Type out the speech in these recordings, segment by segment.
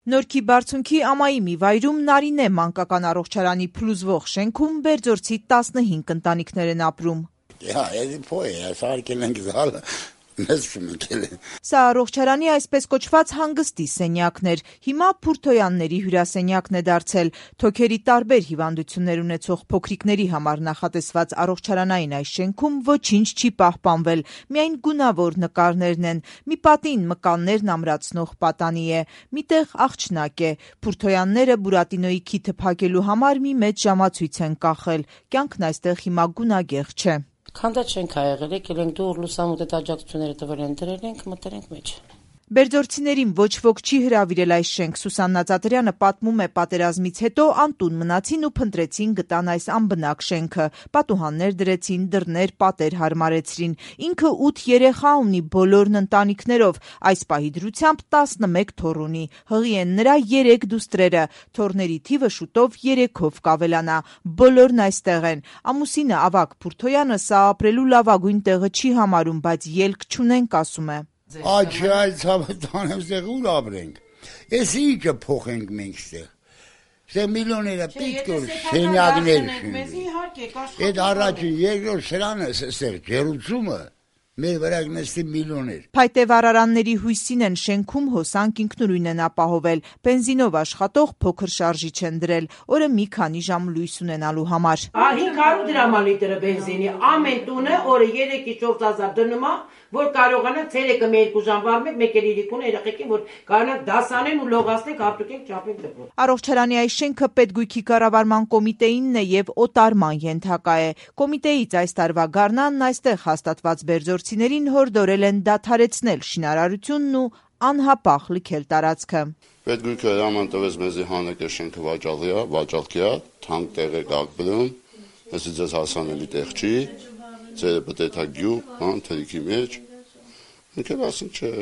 Նորքի բարձունքի ամայի մի վայրում Նարինե մանկական առողջարանի փլուզվող շենքում Բերձորցի 15 ընտանիքներ են ապրում։ Սա առողջարանի այսպես կոչված հանգստի սենյակն էր, հիմա Փուրթոյանների հյուրասենյակն է դարձել։ Թոքերի տարբեր հիվանդություններ ունեցող փոքրիկների համար նախատեսված առողջարանային այս շենքում ոչինչ չի պահպանվել, միայն գունավոր նկարներն են։ Մի պատին մկաններն ամրացնող պատանի է, միտեղ աղջնակ է։ Փուրթոյանները Բուրատինոյի քիթը փակելու համար մի մեծ ժամացույց են կախել։ Կյանքն այստեղ հիմա գունագեղ չէ։ Քանդած չենք եղել, եկել ենք դուր լուսամուտի աջակցությունները տվել են, դրել ենք, մտել ենք մեջ։ Բերձորցիներին ոչ ոք չի հրավիրել այս շենք։ Սուսաննա Ծատրյանը պատմում է, պատերազմից հետո անտուն մնացին ու փնտրեցին գտան այս անբնակ շենքը։ Պատուհաններ դրեցին, դռներ, պատեր հարմարեցրին։ Ինքը 8 երեխա ունի, բոլորն ընտանիքներով։ Այս պահի դրությամբ 11 թոռ ունի։ Հղի են նրա 3 դուստրերը։ Թոռների թիվը շուտով 3-ով կավելանա։ Բոլորն այստեղ են։ Ամուսինը Ավագ Փուրթոյանը սա ապրելու լավագույն տեղը չի համարում, բայց ելք չունենք, ասում է։ Այդ ցավտանեմ ստեղ ուր ապրենք։ Ես ինչը փոխենք մենք ստեղ։ Ստեղ միլիոները պետք է սենյակներ շինվի։ Այդ առաջին երկրորդ սրանը ստեղ ջերուցումը մեր վրա նստի միլիոներ։ Փայտե վառարանների հույսին են շենքում հոսանք ինքնուրույն են ապահովել։ Բենզինով աշխատող փոքր շարժիչ են դրել, օրը մի քանի ժամ լույս ունենալու համար։ 500 դրամ լիտրը բենզինի, ամեն տունը օրը 3-ից 4000 դնում է, որ կարողանանք ցերեկը 2 ժամ վառենք, մեկ էլ իրիկուն երեխեքին, որ կարողանանք դասանեն ու լողացնենք, հարտուկենք, չափենք դպրոց։ Առողջարանի այս շենքը պետգույքի կառավարման կոմիտեինն է եւ օտարման ենթակա է։ Կոմիտեից այս տարվա գարնանն այստեղ հաստատված բերձորցիներին հորդորել են դադարեցնել շինարարությունն ու անհապաղ լքել տարածքը։ Պետգույքը հրաման տվեց մեզի հանեք շենքը վաճառքի է, թանկ տեղ է գակբլում, այսի ձեզ հասանելի տեղ չի, ձերը պետք է գյուղ, թրիքի մեջ, մենք էլ ասենք չէ,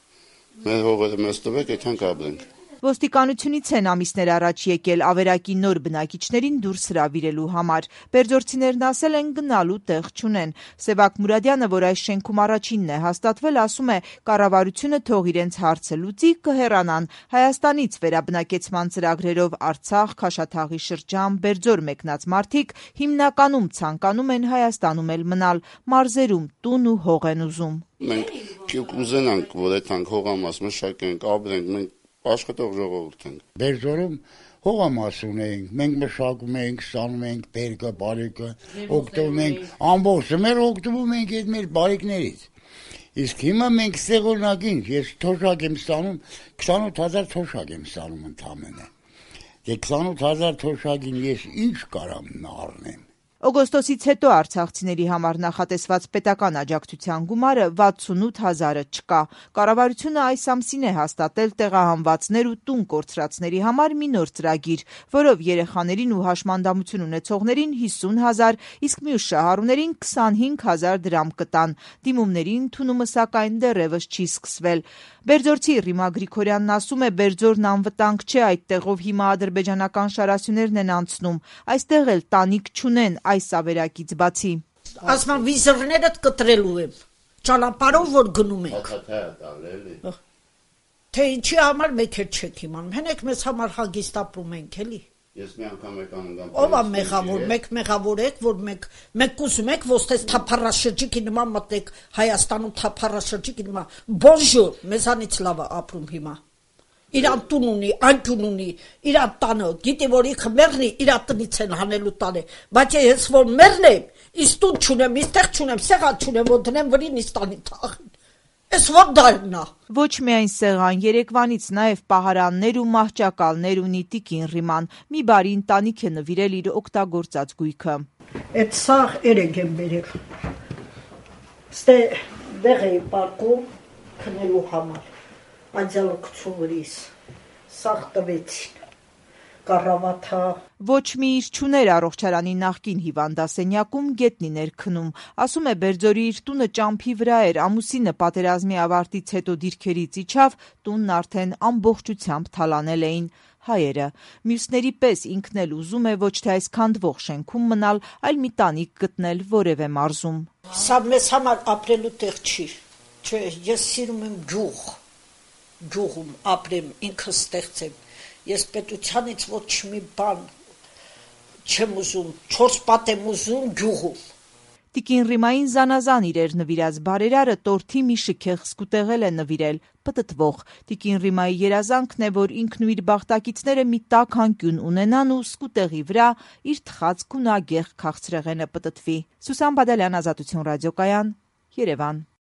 մեր հողերը մեզ տվեք, այդքան կապրենք։ Ոստիկանությունից են ամիսներ առաջ եկել ավերակի նոր բնակիչներին դուրս հրավիրելու համար։ Բերձորցիներն ասել են գնալու տեղ չունեն։ Սևակ Մուրադյանը, որ այս շենքում առաջինն է հաստատվել, ասում է, կառավարությունը թող իրենց հարցը լուծի, կհեռանան։ Հայաստանից վերաբնակեցման ծրագրերով Արցախ, Քաշաթաղի շրջան, Բերձոր մեկնած մարդիկ հիմնականում ցանկանում են Հայաստանում էլ մնալ, մարզերում տուն ու հող են ուզում։ Մենք կուզենանք, որ այդ հողամաս մշակենք, ապրենք, մենք աշխատող ժողովուրդ ենք։ Բերձորում հողամաս ունենք, մենք մշակում ենք, ստանում ենք բերքը, բարեկը, օգտվում ենք, ամբողջ մեր օգտվում ենք այդ մեր բարեկներից։ Իսկ հիմա մենք ստեղ օրինակին, ես թոշակ եմ ստանում, 28000 թոշակ եմ ստանում ընդամենը։ Դե 28000 թոշակին ես ինչ կարամ առնեմ։ Օգոստոսից հետո արցախցիների համար նախատեսված պետական աջակցության գումարը 68000-ը չկա։ Կառավարությունը այս ամսին է հաստատել տեղահանվածներ ու տուն կորցրածների համար մի նոր ծրագիր, որով երեխաներին ու հաշմանդամություն ունեցողներին 50000, իսկ մյուս շահառուներին 25000 դրամ կտան։ Դիմումների ընդունումը սակայն դեռևս չի սկսվել։ Բերձորցի Ռիմա Գրիգորյանն ասում է, Բերձորն անվտանգ չէ, այդ տեղով հիմա ադրբեջանական շարասյուներն են անցնում։ Այստեղ էլ տանիք չունեն այս ավերակից բացի։ Ասում վիզորները կտրելու եմ, ճանապարհով որ գնում ենք։ Թե ինչի համար մեկ էլ չեք իմանում, հենեք մեզ համար հագիստ ապրում ենք, էլի։ Ես մի անգամ եկան ով է մեղավոր, մեկ մեղավոր եք, որ մեկ ուզում եք ոստես թափառաշրջիկի նման մտնեք Հայաստանում թափառաշրջիկի նման։ Բոնժուր, մեզանից լավ է ապրում հիմա։ Իրան տուն ունի, անկյուն ունի, իր տանը, գիտի որ ինքը մեռնի, իր տնից են հանելու տանը, բայց ես որ մեռնեմ, իսկ տուն չունեմ, իսկ տեղ չունեմ, սեղան չունեմ, որ դնեմ վրին իսկ տանի թաղին։ Էս որ դարն է։ Ոչ միայն սեղան, Երևանից նաև պահարաններ ու մահճակալներ ունի տիկին Ռիման։ Մի բարի ընտանիք է նվիրել իր օգտագործած գույքը։ Այդ սաղ երեք եմ բերել։ Ստե դեղ էի պարկում քնելու համար։ Անձալքություն վրիս, սաղ տվեցին, կառավաթա։ Ոչ մի իր չուներ առողջարանի նախկին հիվանդասենյակում գետնիներ քնում։ Ասում է Բերձորի իր տունը ճամփի վրա էր, ամուսինը պատերազմի ավարտից հետո դիրքերից իջավ, տունն արդեն ամբողջությամբ թալանել էին հայերը։ Մյուսների պես ինքն էլ ուզում է ոչ թե այս քանդվող շենքում մնալ, այլ մի տանիք գտնել որևէ մարզում։ Սա մեզ համար ապրելու տեղ չի, չէ, ես սիրում եմ գյուղ։ գյուղում ապրեմ, ինքս ստեղծեմ։ Ես պետությանից ոչ մի բան չեմ ուզում, 4 պատ եմ ուզում գյուղում։ Տիկին Ռիմային զանազան իրեր նվիրած բարերարը տորթի մի շքեղ սկուտեղել է նվիրել, պտտվող։ Տիկին Ռիմայի երազանքն է, որ ինքն ու իր բախտակիցները մի տաք անկյուն ունենան ու սկուտեղի վրա իր թխածք ու նագեղ քաղցրեղենը պտտվի։ Սուսան Բադալյան, Ազատություն ռադիոկայան, Երևան։